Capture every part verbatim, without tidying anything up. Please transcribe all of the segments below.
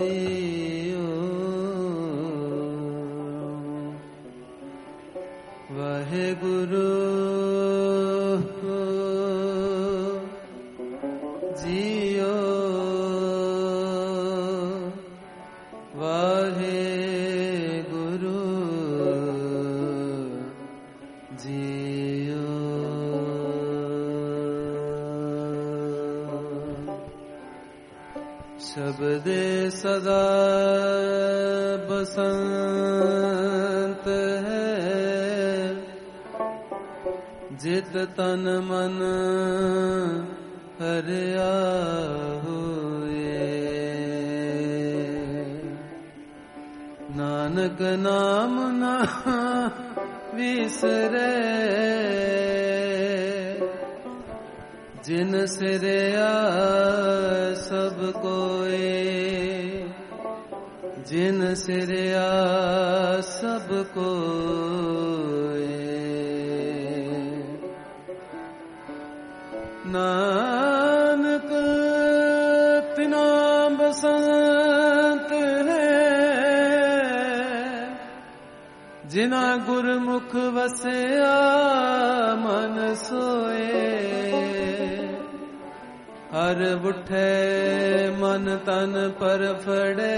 जियो वाहेगुरु जियो वाहेगुरु जियो शब्दे सदा बसंत है जित तन मन हरिया हुए नानक नाम ना विसरे जिन सिरया सब कोई जिन सिरया सब कोई नानक तिना बसंत है जिना गुरमुख वसया मन सोए हर उठे मन तन पर फड़े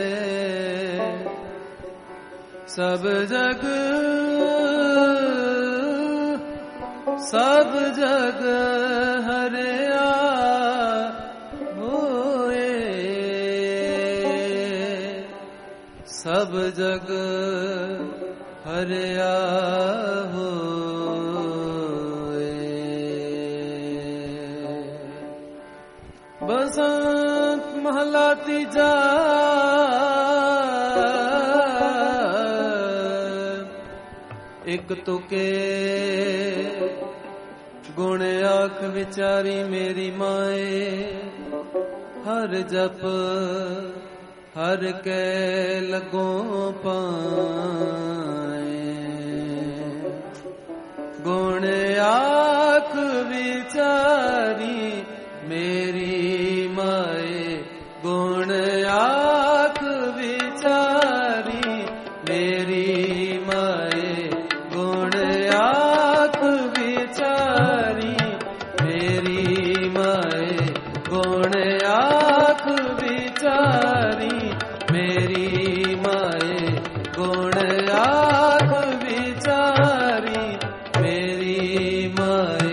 सब जग सब जग हरिया होए सब जग हरिया होए बसंत महला तीजा एक तुके गुण आख विचारी मेरी माए हर जप हर के लगो पाए गुण आख विचारी मेरी माए गुण आख विचारी मेरी माए गुण आख विचारी मेरी माए गुण आख विचारी मेरी माए गुण आख विचारी मेरी माए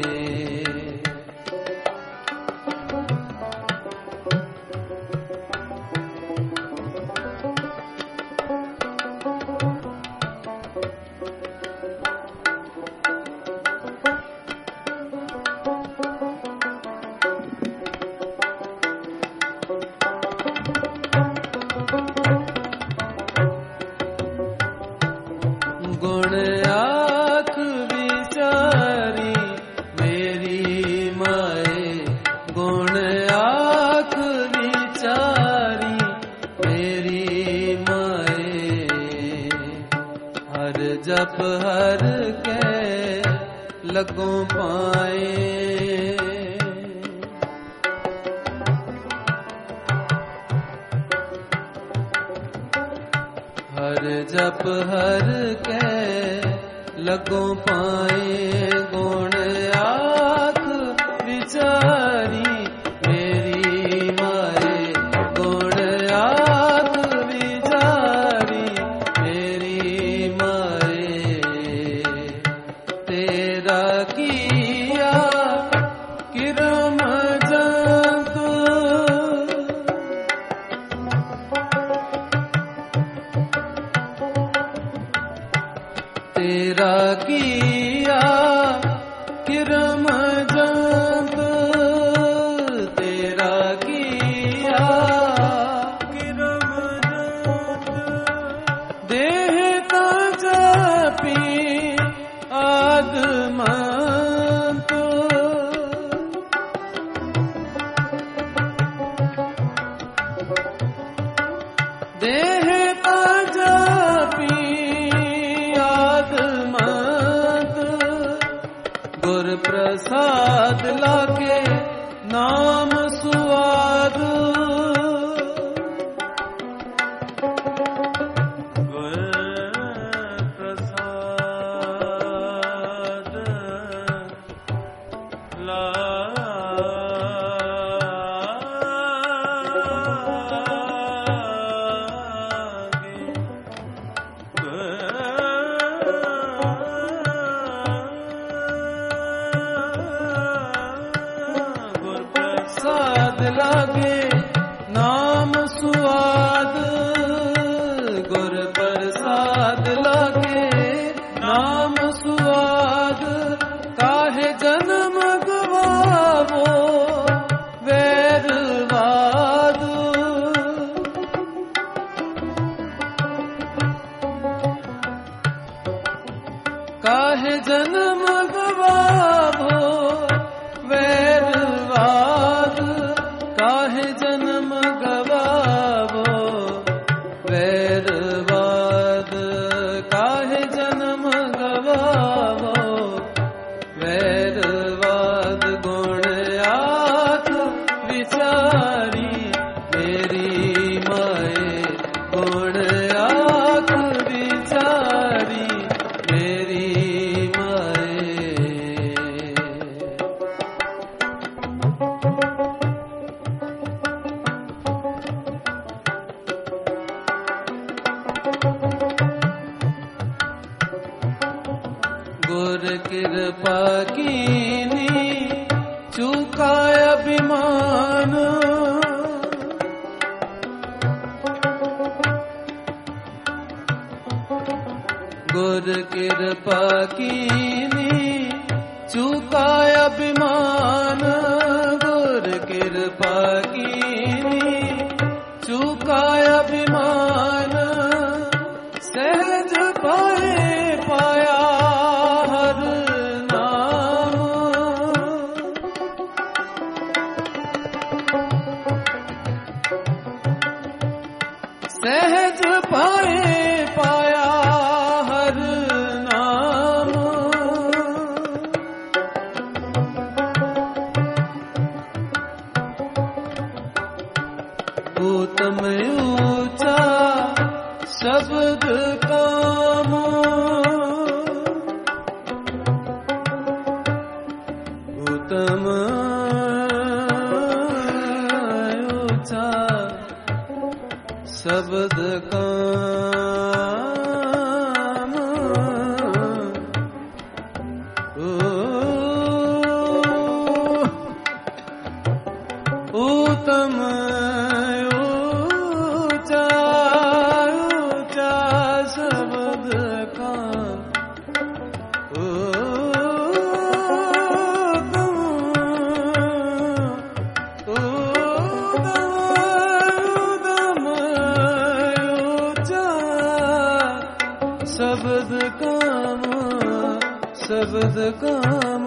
गुण आख विचारी मेरी माए गुण आख विचारी मेरी माए हर जप हर के लगो पाए हर जप हर के लगो पाए गुण आख विचारी मेरी माए गुण आख विचारी मेरी माए तेरा किया किरम जंतु तेरा किया किरम जंत तेरा किया किरम जंत देह का जपी आदमंत देह का जपी गुर प्रसाद लागे नाम सुआद लागे नाम सुआद गुर प्रसाद लागे नाम सुआद काहे जन्म गवावो वैरवाद काहे जन्म गवावो वैरवाद काहे जन्म गवावो वैरवाद काहे जन्म गवावो वैरवाद गुण आख विचारी मेरी माए गुण आख विचारी मेरी माए गुर कृपा कीनी चुकाय अभिमान गुर कृपा कीनी चुकाय अभिमान गुर कृपा कीनी चुकाय अभिमान सहज पाए पाया हर नाम सहज पाए पाया हर नाम उत्तम ऊंचा शब्द काम उत्तम ऊंचा शब्द काम उत्तम ऊंचा ऊंचा शब्द काम उत्तम उत्तम ऊंचा शब्द काम शब्द काम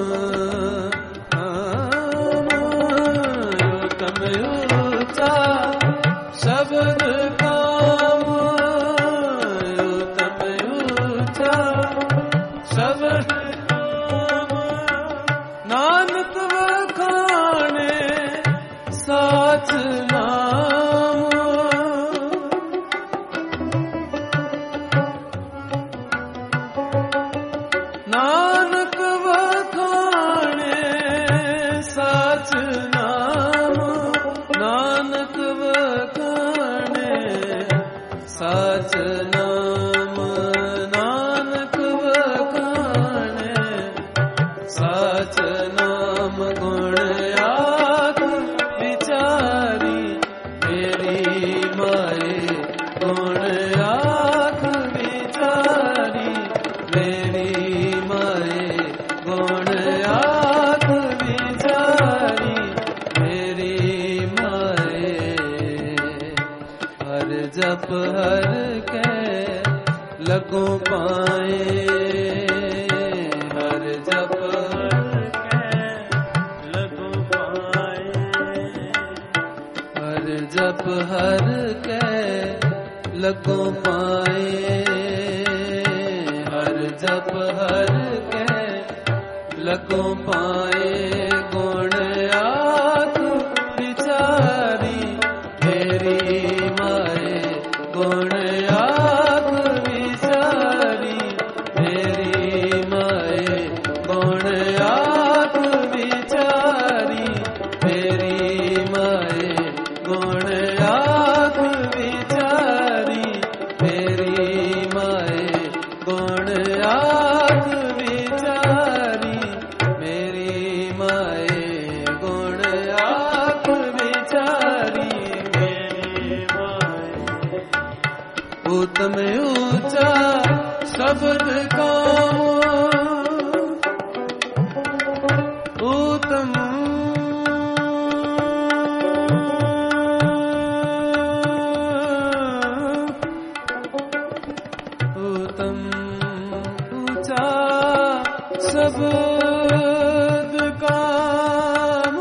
उत्तम ऊंचा शब्द काम उत्तम ऊंचा शब्द काम नानक वखाणे साच नाम नानक वखाणे साच नाम नानक वखाणे साच नाम नानक वखाणे साच नाम गुण आख विचारी मेरी माए गुण आख विचारी मेरी माए गुण आख विचारी मेरी माए हर जप हर के लगो पाए हर जप हर के लगो पाए हर जप हर के लगो पाए हर जप हर के लगो पाए गुण आख विचारी मेरी माए गुण आख विचारी मेरी माए गुण आख विचारी उत्तम ऊंचा शब्द काम उत्तम उत्तम ऊंचा शब्द काम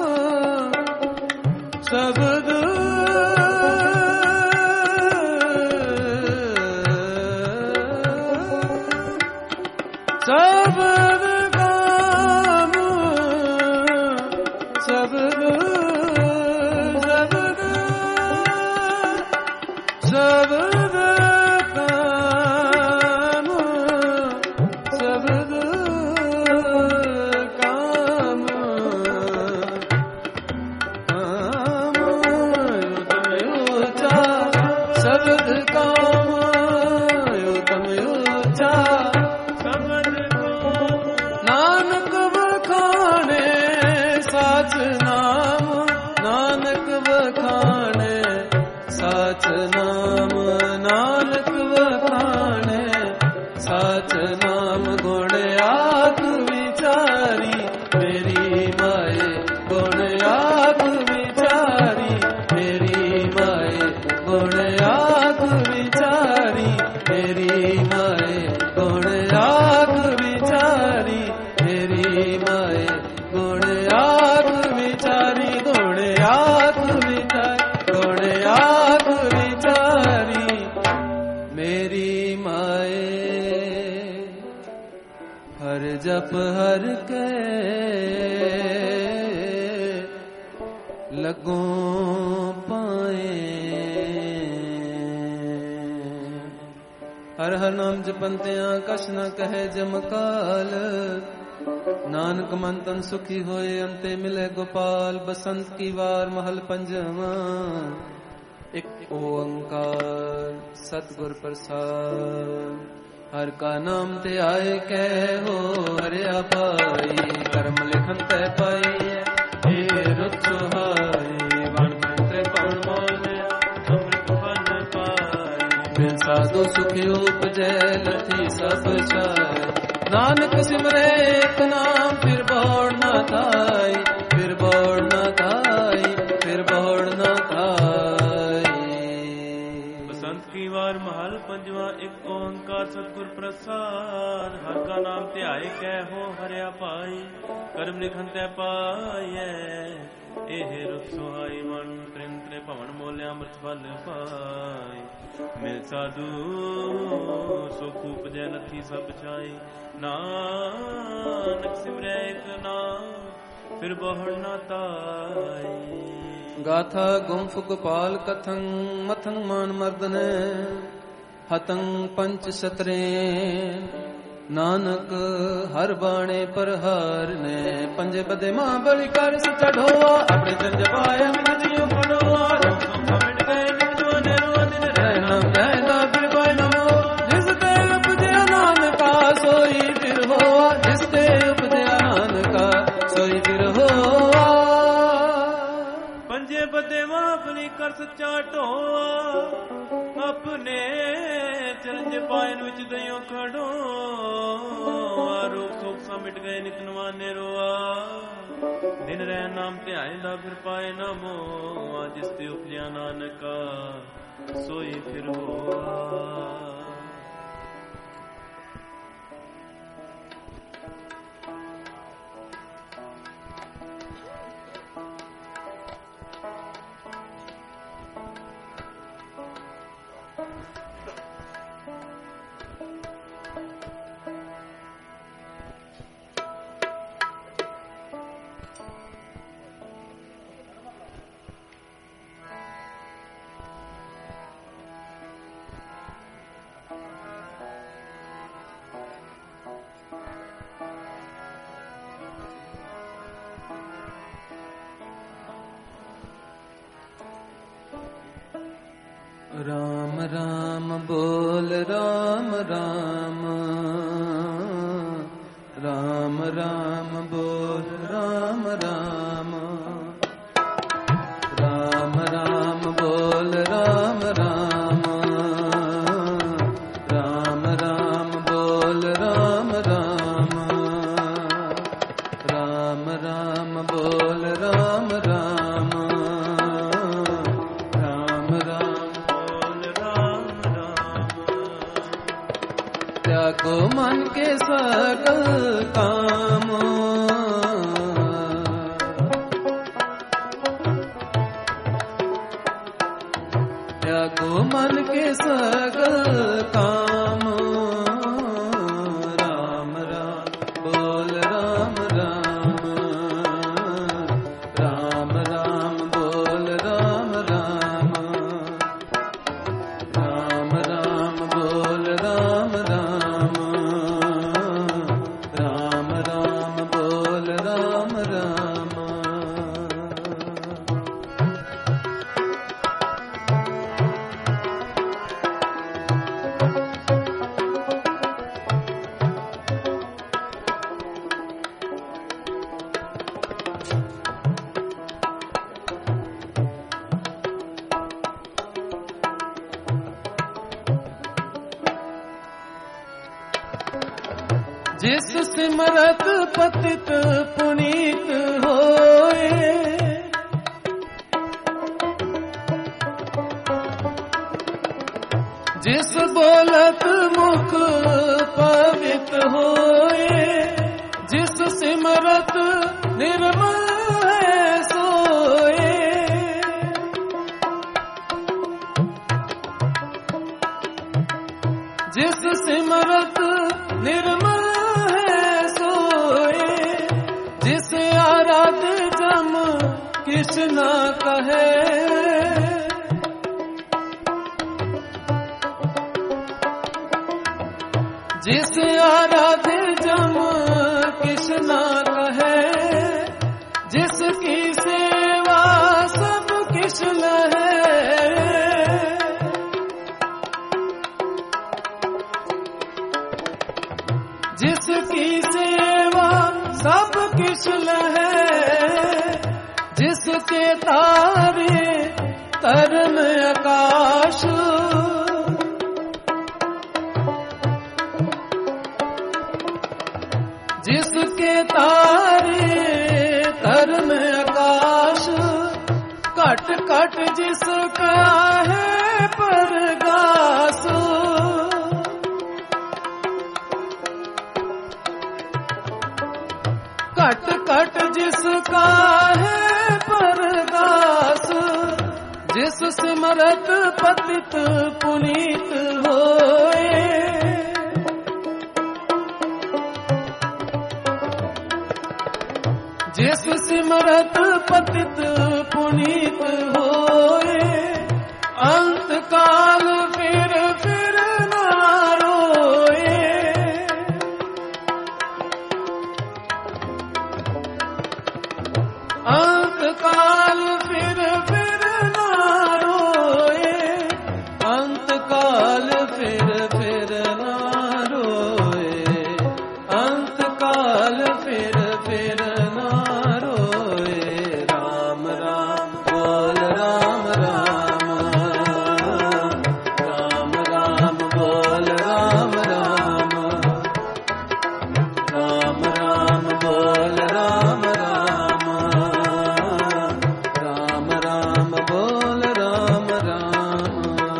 शब्द शब्द काम शब्द शब्द शब्द काम शब्द काम काम उत्तम ऊंचा शब्द काम उत्तम ऊंचा नानक बखाने साच नाम नानक बखाने साच नाम नानक बखाने साच नाम गुण आख विचारी मेरी माए गुण आख विचारी मेरी माए गुण आख विचारी मेरी माए गुण आख विचारी मेरी माए गुण आख विचारी गुण आख विचारी गुण आख विचारी मेरी माए हर जप हर के लगो पाए हर हर नाम जपंतियां कछ न कहे जमकाल नानक मन तन सुखी होए अंते मिले गोपाल बसंत की वार महल पंजवा एक ओंकार सतगुर प्रसाद हर का नाम ते आए कहो हरिया पाई कर्म लिखन ते पाई हे रुत सुहाई वन ते पवन मोले अमृत बन पाई बिन साधु सुखी उपजै लथी सब छाई नानक सिमरे एक नाम फिर बोड़ न थाई फिर बोड़ न थाई फिर बोड़ न थाई बसंत की वार महल पंजवा एक ओंकार सतगुर प्रसाद हर का नाम ते आए कहो हरिया पाई कर्म लिखन ते पाइए एह रुत सुहाई मन प्रेम त्रे पवन मोले अमृत फल पाई मिल साधु सुख उपजै लथी सब छाई नानक सिमरै एक नाम फिर बहुड़ न ताई गाथा गुम्फ गोपाल कथं मथं मान मर्दने हतं पंच सतरे नानक हर बाणे पर हार ने पंजे बदे मां बलि कर चढ़ोआ अपने जंज पाए मिलियो पड़ोआ मिट गए निकलोने रोने रहना कहना फिर कोई नमो जिसते उपजया नानका सोई फिर होआ जिसते उपजया नानका सोई फिर होआ पंजे बदे मां बलि कर सच्चा ढोआ अपने चरंज पायन विच दइयो खड़ो आरोग सोख सा मिट गए नित नवाने रोआ दिन रह नाम ते आएंदा फिर पाए ना मोआ जिस ते उपजया नानका सोई फिर होआ राम राम बोल राम राम राम राम बोल राम राम राम राम बोल राम राम राम राम बोल राम राम, राम राम बोल राम राम। त्यागो मन के सकल काम, त्यागो मन के सकल काम, राम राम बोल राम राम, राम राम बोल राम राम, राम राम बोल राम राम, राम राम बोल राम राम। जिस सिमरत पतित पुनीत होए, जिस बोलत मुख पवित होए, जिस सिमरत निर्मल है सोए, जिस सिमरत निर्मल जम कृष्ण कहे, जिस आराध्य जम कृष्ण कहे, जिसकी सेवा सब कृष्ण है, जिसकी सेवा सब कृष्ण है, जिसके तारे तरन आकाश, जिसके तारे तरन आकाश, कट कट जिसका है परगास, कट कट जिसका है परगास, जिस सिमरत पतित पुनीत होए, जिस सिमरत पतित पुनीत होए, अंत काल फिर फिर ना रोए, अंत काल फिर फिर ना रोए, अंत काल फिर फिर ना रोए, अंत काल फिर फिर ना रोए। राम राम बोल राम राम, राम राम बोल राम राम, राम राम बोल राम राम, राम राम बोल राम राम।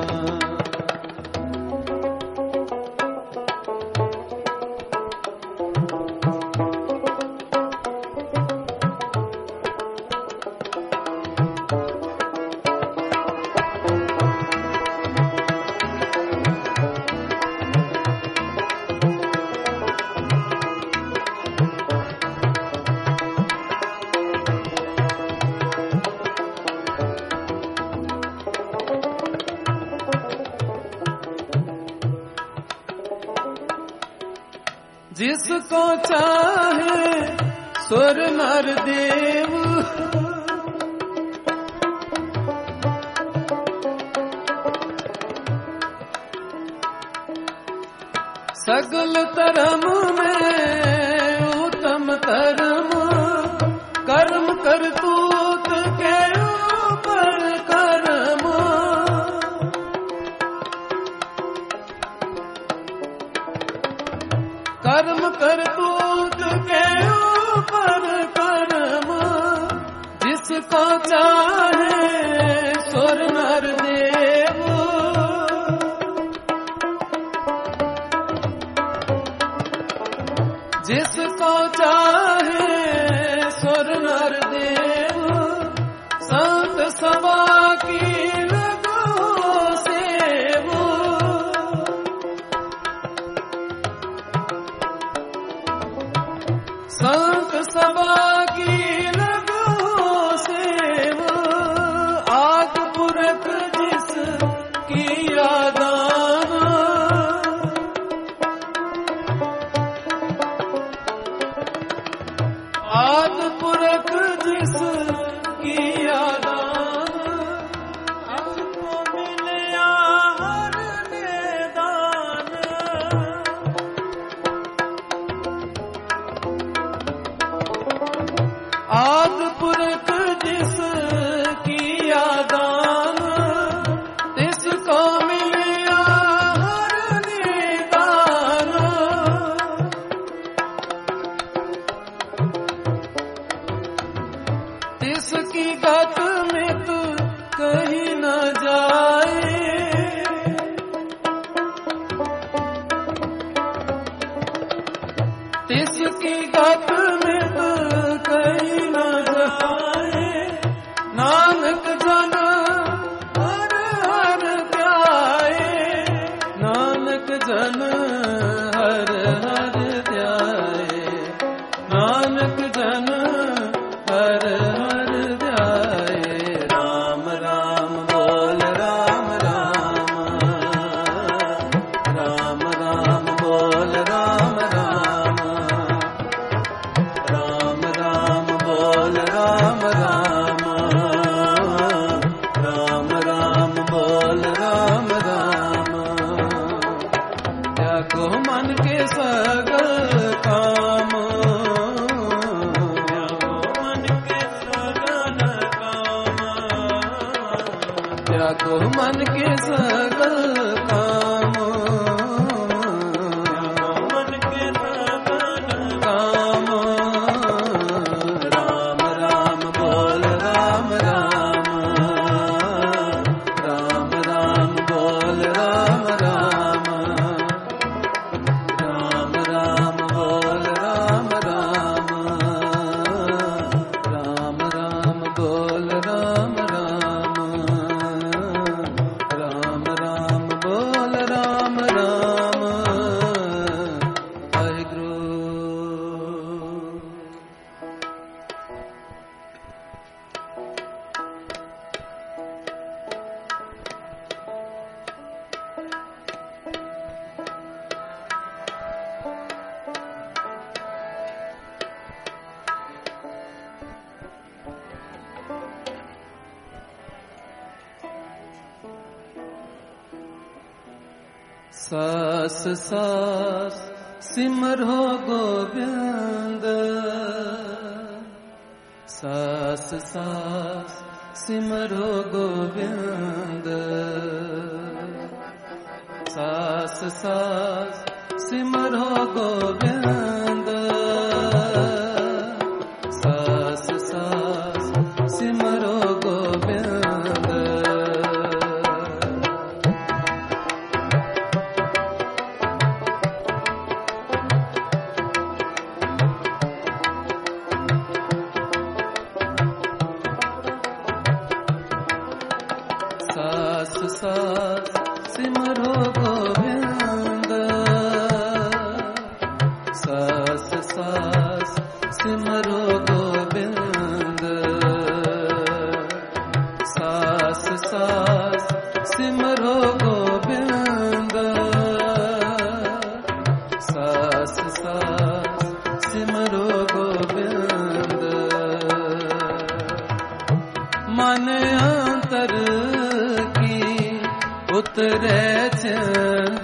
जिसको चाहे सुर नर देव, सगल धर्म में उत्तम धर्म, कर्म करतूत के ऊपर कर्म, कर्म करतूत के ऊपर चाहे सुर नर देव, जिसको चाहे सुर नर देव, संत सभा की लगो सेव। संत सभा की लगो सेव, आग पुरख जिस की यादाना, आग पुरख जिस की यादाना, हमको मिलया हर मैदान। आद पुरख जिस की यादान, तिसको मिलया हर निदान। तिसकी गत मित कहीं न जाए, तिसकी गत मित कहीं न जाए। नानक जन हर हर ध्याए, नानक जन हर हर ध्याए, नानक जन हर हर ध्याए। राम राम बोल राम राम, राम राम बोल राम राम, राम राम बोल राम राम, राम राम बोल राम राम। त्यागो मन के सगल काम, त्यागो मन के सगल काम, मन के सगल काम। राम राम बोल राम राम, राम राम बोल राम राम, राम राम बोल राम राम, राम राम बोल राम राम, राम राम बोल राम राम। वाहिगुरु। सास सास सिमरो गोविंद, सास सास सिमरो गोविंद, सास सास सिमरो गोविंद, सास सास सिमरो गोविंद। सास सास सिमरो गोविंद, सास सास सिमरो गोविंद, सास सास सिमरो गोविंद, सास सास सिमरो गोविंद। मन अंतर की उतरे चंद,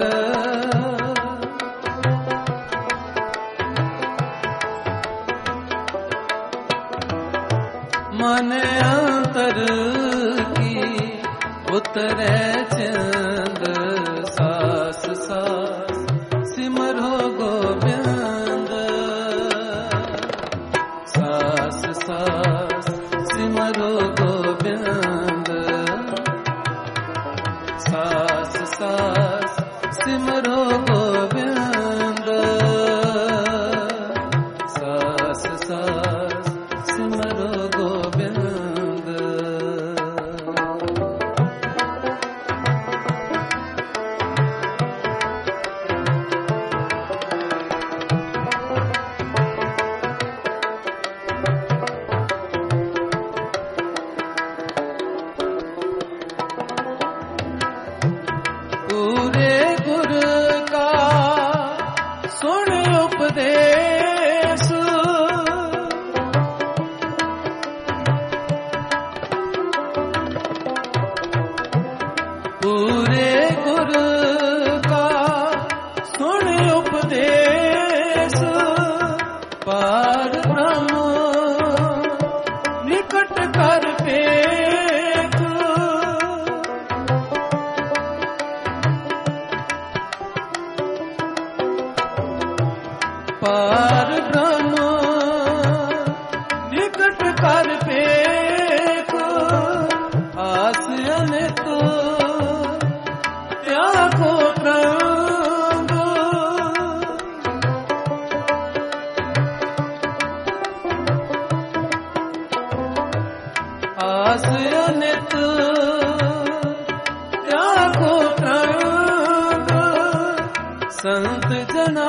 मन अंतर की उतरे चंद। सास सास सिमरो गोविंद, सास सास सिमरो सिमरो गोबिंद सास सास सिमरो गोबिंद सास सास सिमरो गोबिंद पार ब्रह्म निकट कर पेख आस अनित त्यागो प्रंग आस अनित त्यागो प्रंग संत जना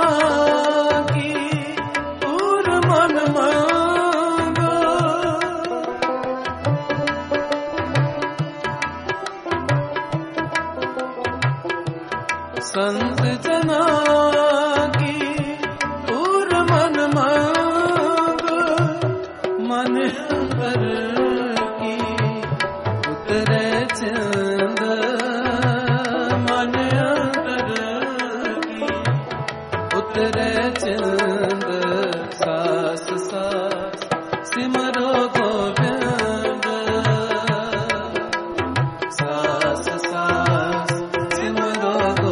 संत जना की पूर मन मांग मन अंतर की उतरे चंद मन अंतर की उतरे चंद सास सास सिमरो गोविंद सास सास सिमरो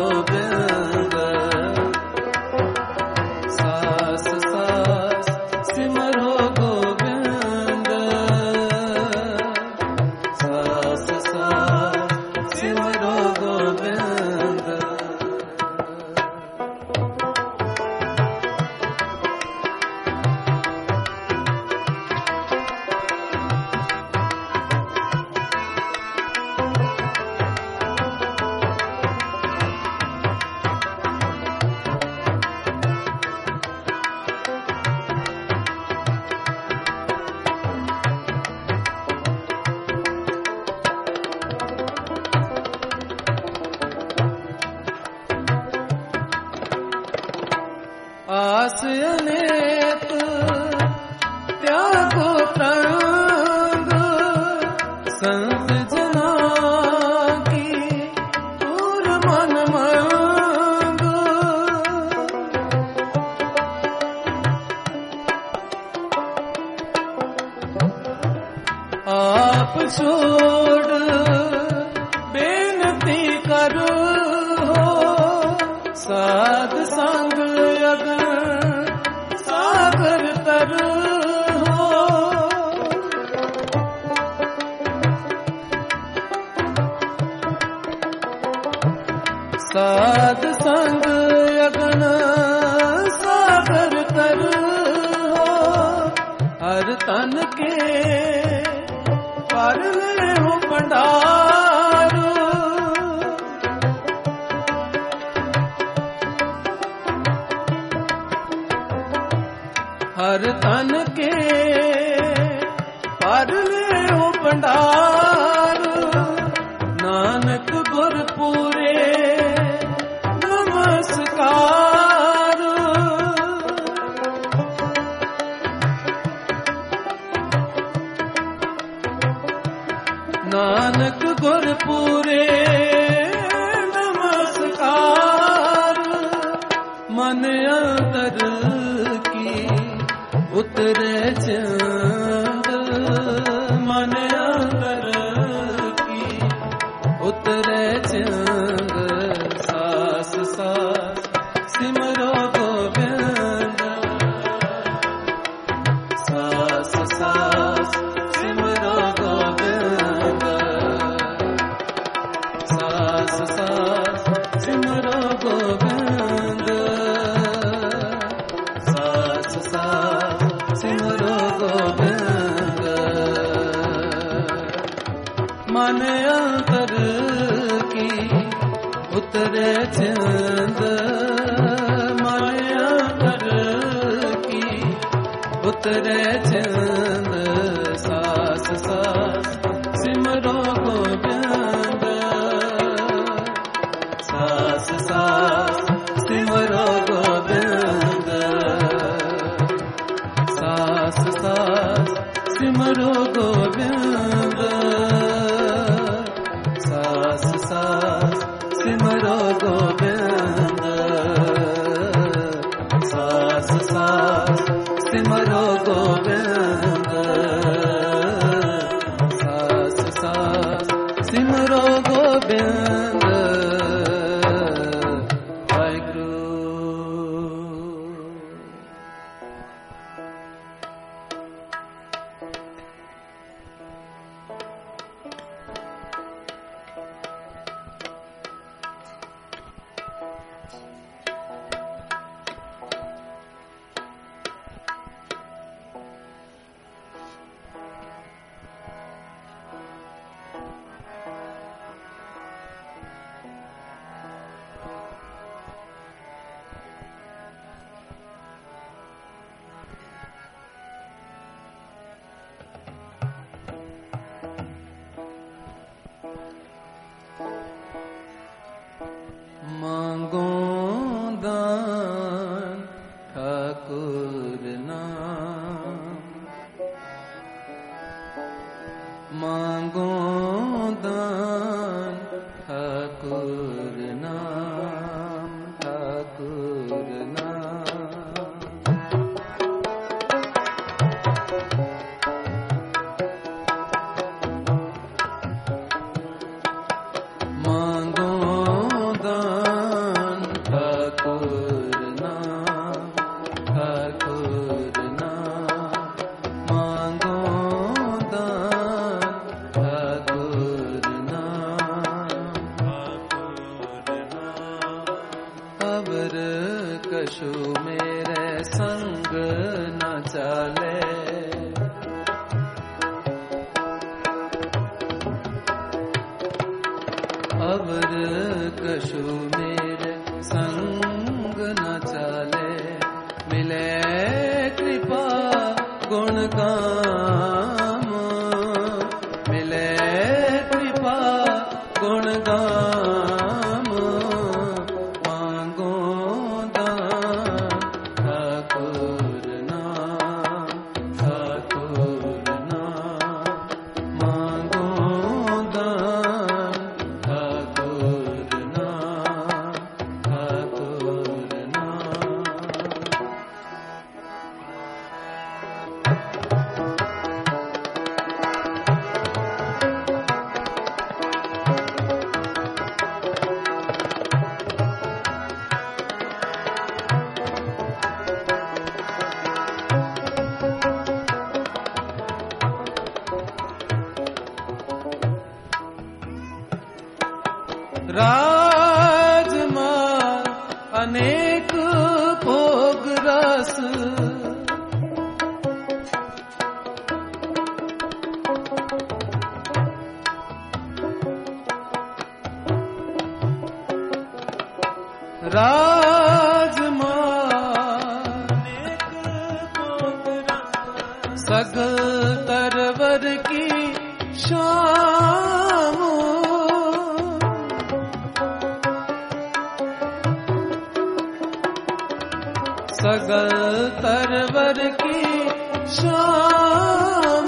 आस अनेक त्यागो प्रंग संत जना की पूर मन मांग आप छोड़ बेनती करो साध संग सागर तर हो साध संग अगन सागर तर हो हर तन के पर ले हो भंडारो हर तन के पर ले हो भंडार नानक गुर पूरे नमस्कार नानक गुर पूरे नमस्कार मन अंतर उतरे चंद मन अंतर की उतरे चंद सास सास सिमरो गोविंद सास सास सिमरो गोविंद मन अंतर की उतरे चिंद मन अंतर की उतरे चिंद सास सास सिमरो गोविंद सास सास सिमरो गोविंद सास सास सिमरो गोविंद सास सास सिमरो गोविंद सास सास सिमरो गोविंद सास सास सिमरो गोविंद मांगो दान ठाकुर नाम मांगो दान ठाकुर नाम ठाकुर नाम मांगो कछु मेरे संग न चले अवर कछु मेरे संग न चले मिले कृपा गुण गाम मिले कृपा गुण गाम मांगो ठाकुर नाम ठाकुर नाम मांगो दान ठाकुर नाम ठाकुर नाम राजमाल अनेक भोग रस राजमाल अनेक भोग रस सगल तरवर की शाम सगल तरवर की शाम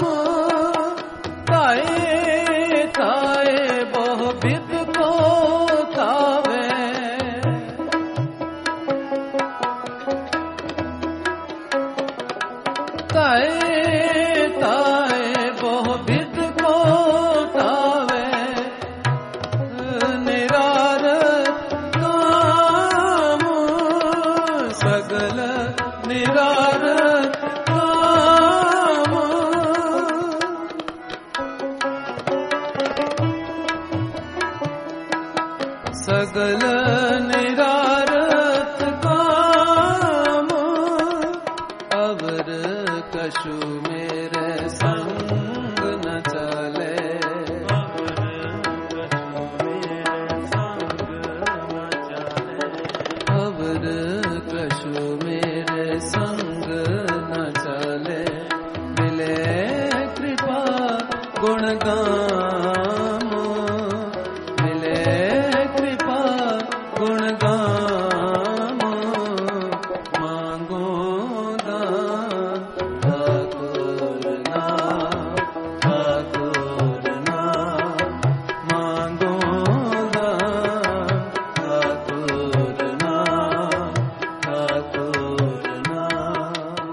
ताए ताए बहु विद को तावे ताए ताए बहु विद को तावे निरार काम सगल निरार काम सगल निरारत काम अवर कछु मेरे संग न चले। अवर कछु मेरे संग न चले। मिले कृपा गुण गाम, मिले कृपा गुण गाम। मांगो दान ठाकुर नाम, ठाकुर नाम। मांगो दान ठाकुर नाम, ठाकुर नाम।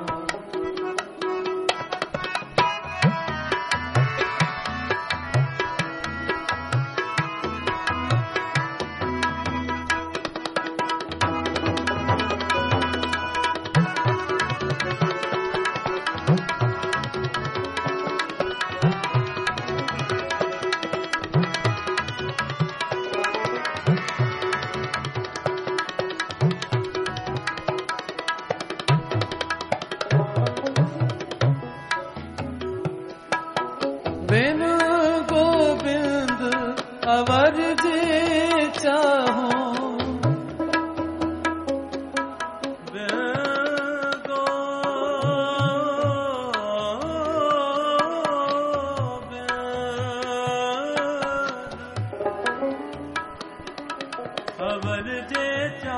बिन गोविंद अवर जे चाहो। अवर जे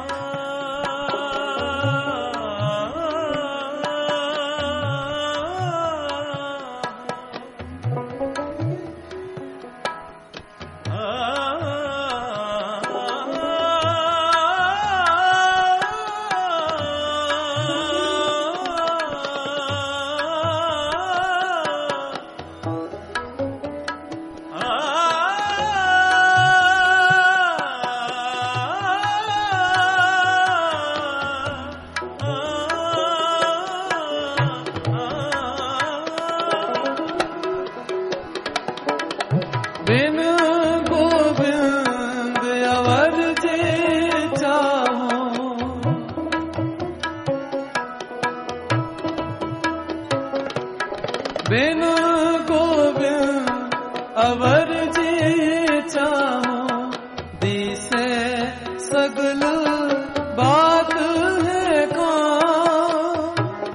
बिन गोविंद अवर जे चाहो। बिन गोविंद अवर जे चाहो। दिसे सगल बात है कौन।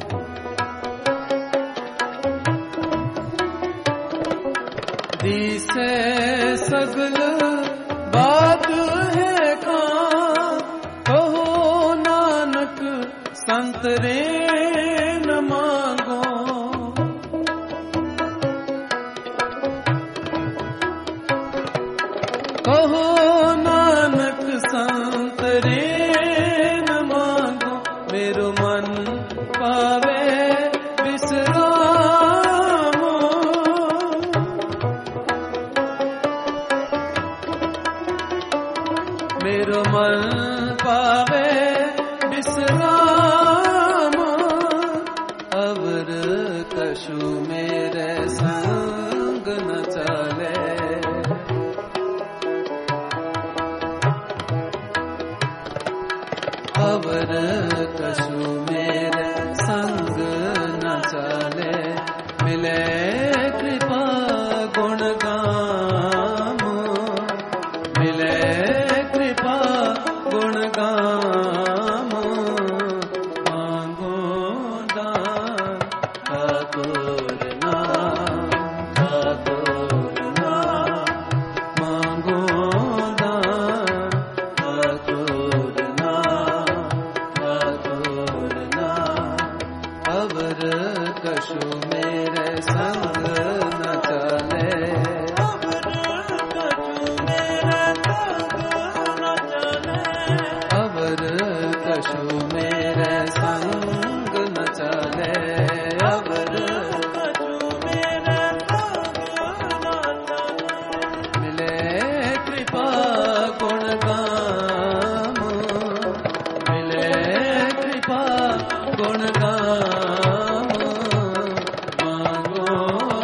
दिसे सगल बात है कौन। कहो नानक संत रे न मांगो। कहो नानक संत रे न मांगो। मेरो मन पावे विश्रामो। मेरो मन पावे विश्राम। अवर कछु मेरे संग न चले। अवर कछु मेरे संग न चले। मिले कृपा गुण गाम, मिले कृपा गुण गाम। मांगो दान ठाकुर नाम, ठाकुर नाम। मांगो दान ठाकुर नाम, ठाकुर नाम। अवर कछु मेरे संग न चले। अवर कछु मेरे संग न चले। अवर कछु मेरे संग न चले। मिले कृपा गुण गाम, मिले कृपा गुण गाम। मांगो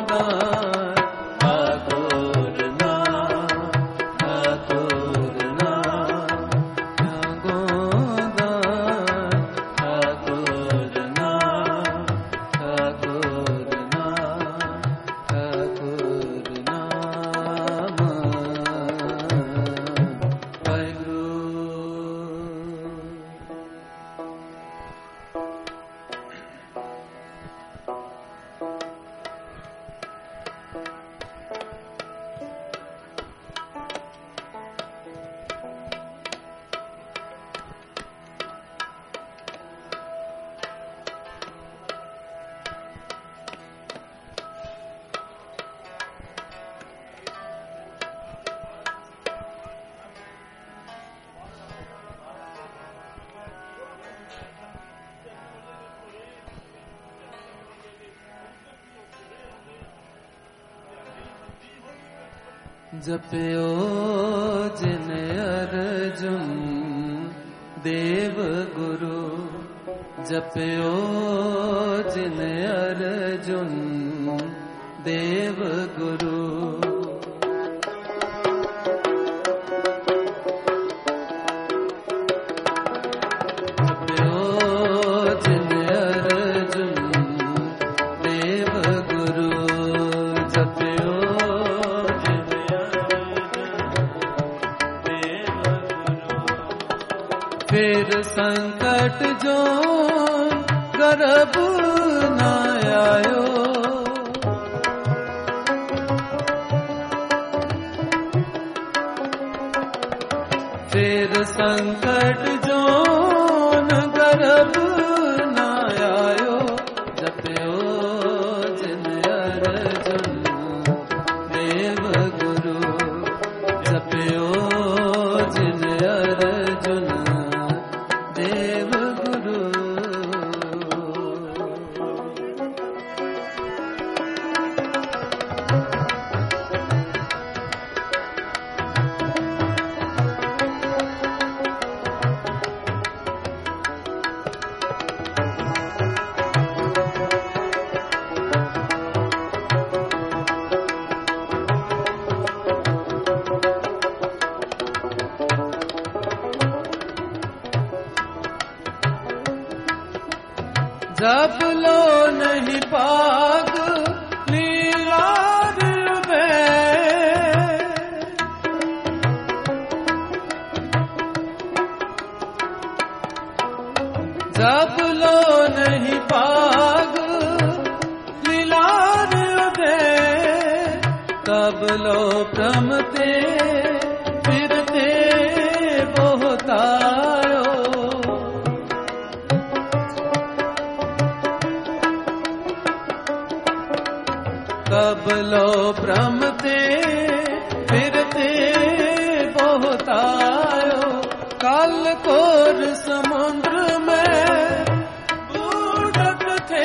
जप्यो जिन अर्जुन देव गुरु, जप्यो जिन अर्जुन देव गुरु। फिर संकट जो गर्भ न आयो, फिर संकट जो न गर्भ न आयो, जप्यो जिन अर्जुन देव गुरु, जप्यो जिन अर्जुन देव गुरु। जब लो नहीं पाग लीलार में, जब लो नहीं पाग लीलार में, तब लो भ्रमते फिरते बहुतायो, कब लो भ्रमते फिरते बहुतायो, काल कोर समुद्र में बूढ़त थे,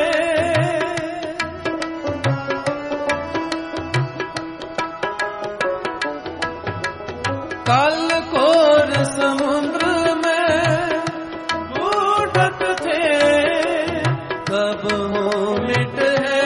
काल कोर समुद्र में बूढ़त थे, कब हो मिट है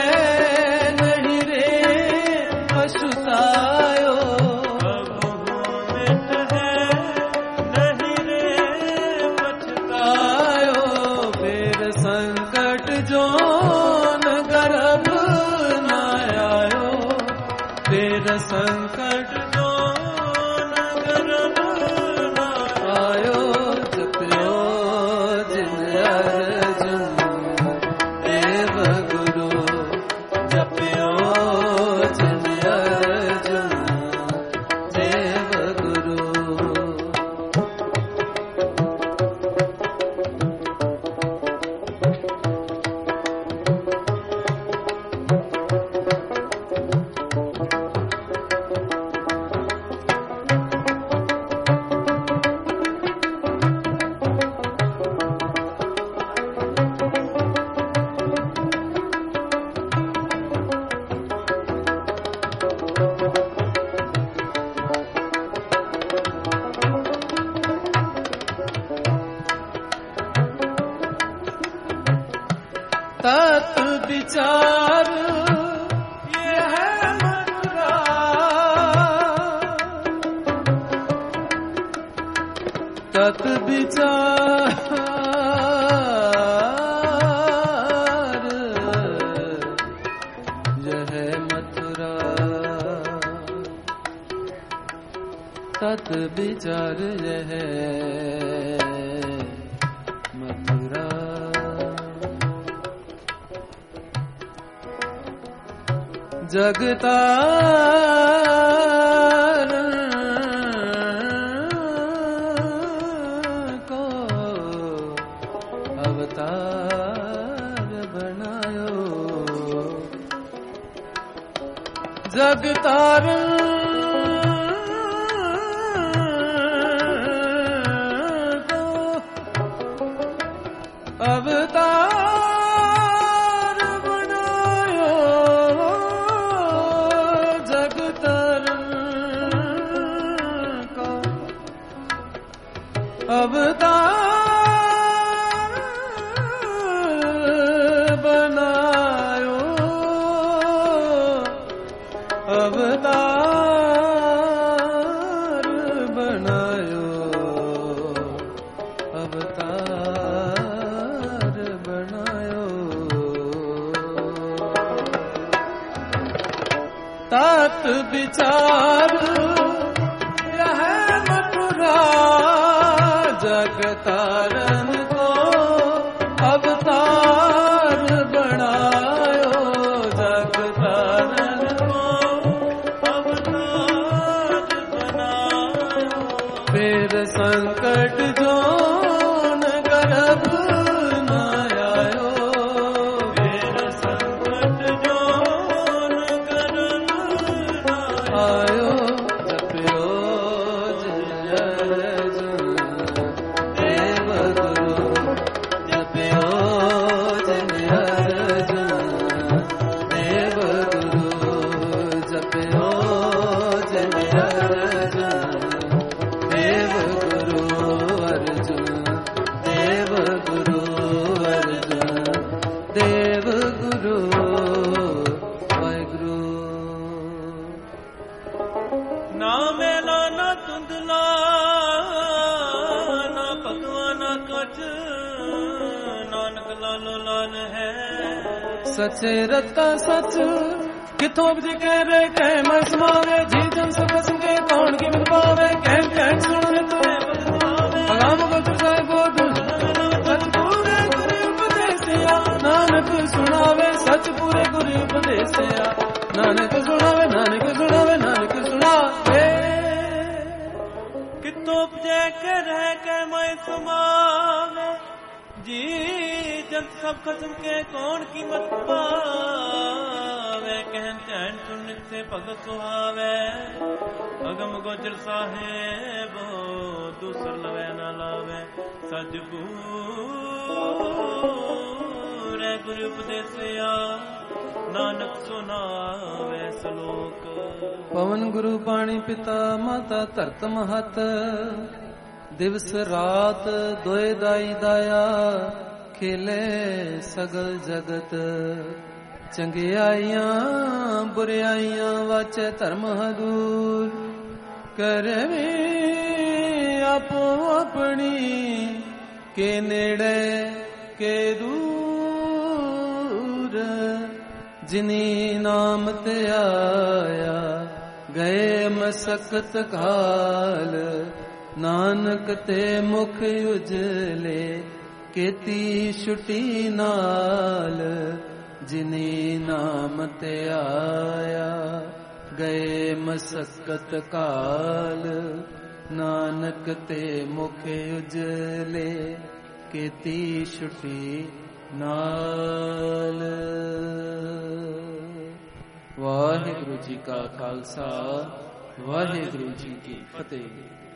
पछतायो, कब हो मिट है नहीं रे पछतायो, फिर संकट जो न गर्भ न आयो, फिर संकट जो न गर्भ न आयो, जप्यो जिन अर्जुन देव गुरु, जप्यो जिन अर्जुन देव गुरु। तत् विचार यह मथुरा, तत् विचार यह मथुरा, तत् विचार यह मथुरा। जगतार को अवतार बनायो, जगतार को अवतार बनायो, जगतार तात विचार यह मथुरा जग तारन को अवतार बनायो, जग तारन को अवतार बनायो। फिर संकट जोन गर्भ न आयो, फिर संकट जोन गर्भ न आयो। जपियो जय अर्जुन देव गुरु, जपियो जय अर्जुन देव गुरु, जपियो जय अर्जुन देव गुरु अर्जुन, देव गुरु अर्जुन देव गुरु वाहिगुरु। ना मेला ना धुंधला ना भगवाना कछ, नानक लालो लाल है। सचे रता सच किथों उपज कह रे कह मैं समावे, जी जन सब संगे कौन की मिल पावे। कह कह सुन तुझे भगवान को तुझे बोध, सच पूरे गुरु उपदेसिया नानक सुनावे, सच पूरे गुरु उपदेसिया नानक सुनावे, नानक सुनावे, नानक सुनावे। कितो उपजै के रह के मैं समावे, जी जन सब खसम के कौन कीमत पावे। कहन चैन सुन से भगत सुहावे, अगम गोचर साहेब दूसर लवे न लावे। सज पूरे गुरु उपदेसिया नानक सुनावे सलोक। पवन गुरु पाणी पिता माता धरत महत, दिवस रात दोए दाई दाया। खेले सगल जगत चंगियाइयां बुराइयां, वाचे धर्म हदूर करवे आपो अपनी। के नेड़े के दूर जिनी नाम ते आया, गए मसकत काल। नानक ते मुख उजले केती छुटी नाल। जिनी नाम ते आया, गए मसकत काल। नानक ते मुख उजले केती छुटी नाल। वाहिगुरु जी का खालसा, वाहिगुरु जी की फतेह।